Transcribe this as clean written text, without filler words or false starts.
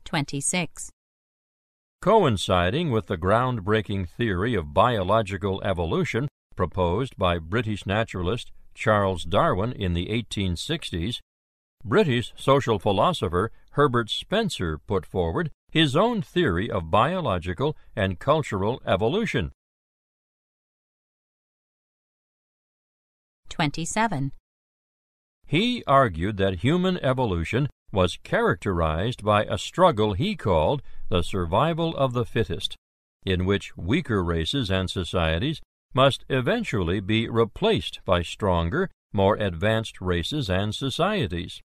26. Coinciding with the groundbreaking theory of biological evolution proposed by British naturalist Charles Darwin in the 1860s, British social philosopher Herbert Spencer put forward his own theory of biological and cultural evolution. 27. He argued that human evolution was characterized by a struggle he called the survival of the fittest, in which weaker races and societies must eventually be replaced by stronger, more advanced races and societies.